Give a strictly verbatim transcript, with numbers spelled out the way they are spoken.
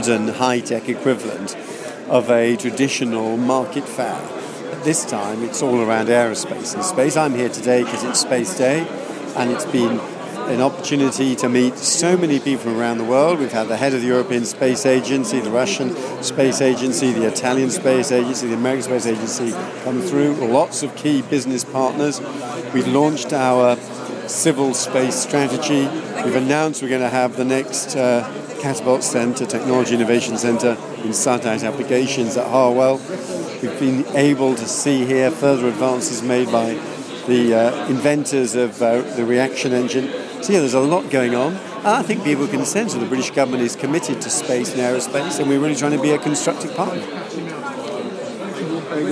modern high-tech equivalent of a traditional market fair. This time it's all around aerospace and space. I'm here today because it's Space Day, and it's been an opportunity to meet so many people from around the world. We've had the head of the European Space Agency, the Russian Space Agency, the Italian Space Agency, the American Space Agency come through, lots of key business partners. We've launched our civil space strategy. We've announced we're going to have the next uh, Catapult Centre, Technology Innovation Centre in satellite applications at Harwell. We've been able to see here further advances made by the uh, inventors of uh, the reaction engine. So yeah, there's a lot going on. And I think people can sense that the British government is committed to space and aerospace, and we're really trying to be a constructive partner.